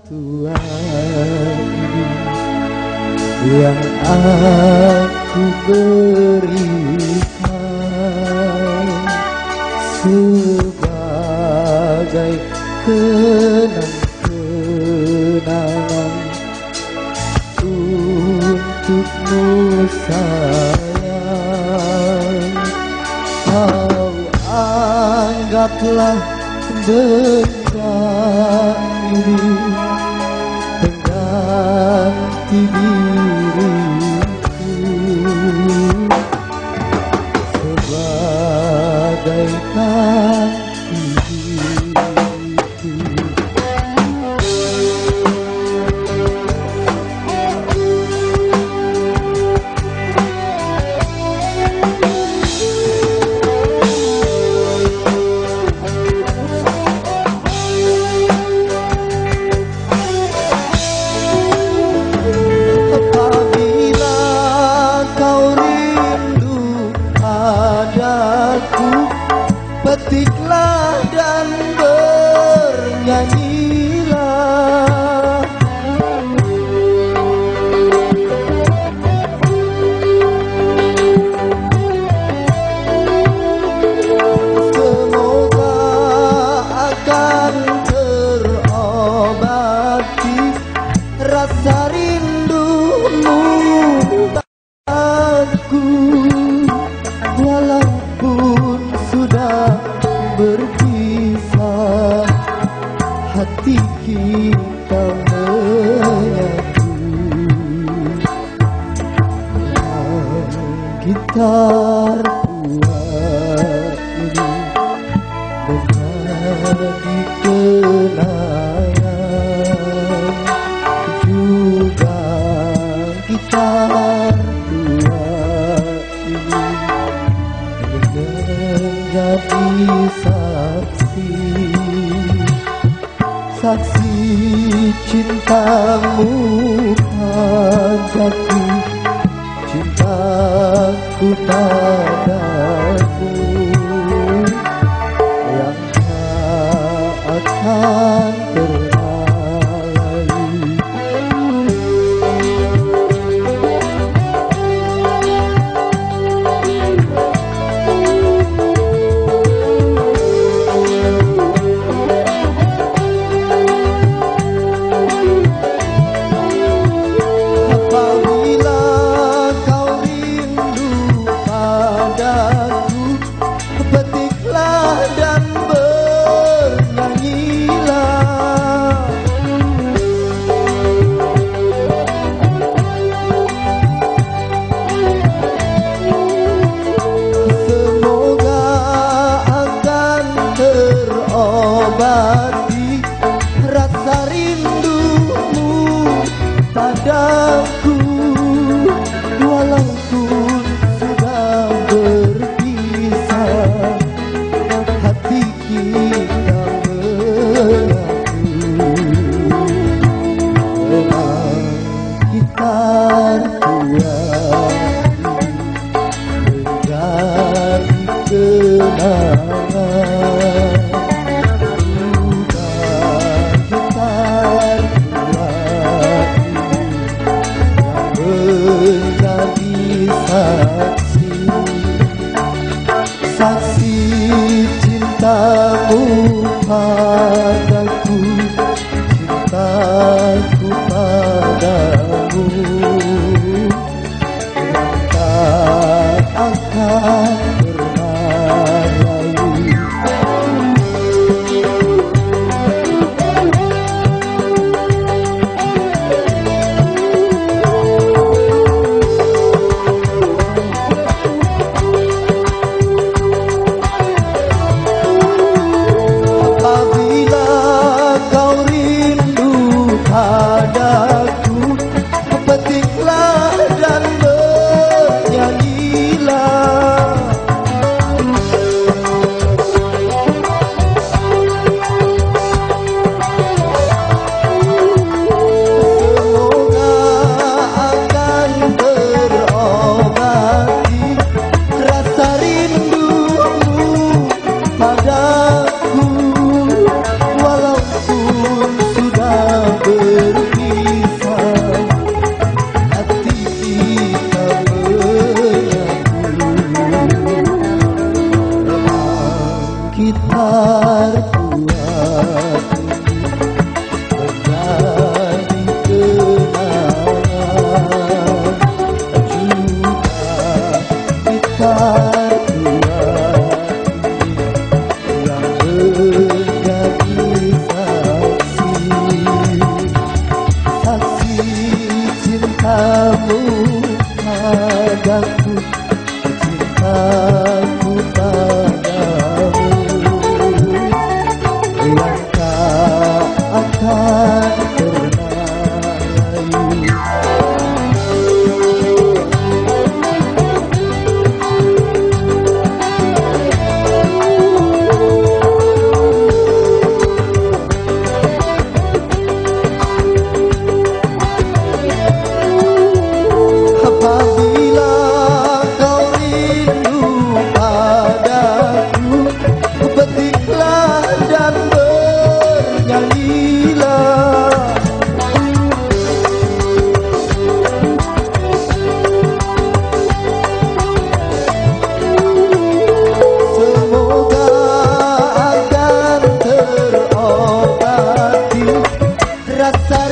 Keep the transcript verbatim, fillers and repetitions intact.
Tuhan yang aku berikan sebagai kenang-kenangan untukmu sayang. Kau anggaplah benda ini pengganti diriku sebagai ganti diriku. Petiklah dan bernyanyilah, semoga akan terobati rasa rindumu aku, walaupun sudah berpisah, hati kita menyatu. Gitar buat ini menjadi kenangan, juga gitar buat ini menjadi saksi, saksi cintamu padaku, cintaku padamu yang tak akan terlalu. Obati rasa rindumu padaku, walaupun sudah berpisah, hati kita menyatu. Memang gitar buat menjadi kenangan, saksi, saksi cintamu padaku, cintaku padamu yang tak akan pernah lalu. Rasa